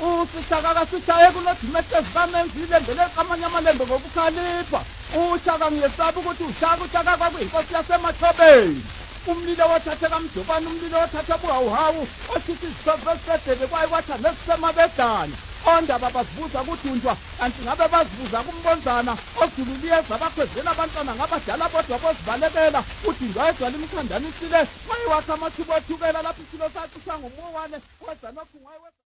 usishaka kasishaye kunodimete zikamenzile ngelexamanye amalembe ngokukhalipha ushaka ngiyesaba ukuthi ushaka kwakuyinkosi yasemathobeni umlilo wathathe kamdubane umlilo wathathe buhawuhawu oshithi isisovesedele kwayiwatha nesisemabedana ondaba bazibuza kudunjwa kanti ngabe bazibuza kumbonzana ojululiyeza abakhwezela abantwana ngabadala bodwa bozibalekela udindwa egcwala imikhandane isile wayiwakha amathuba othukela lapho isilo sacisha ngomuwane weza lokhu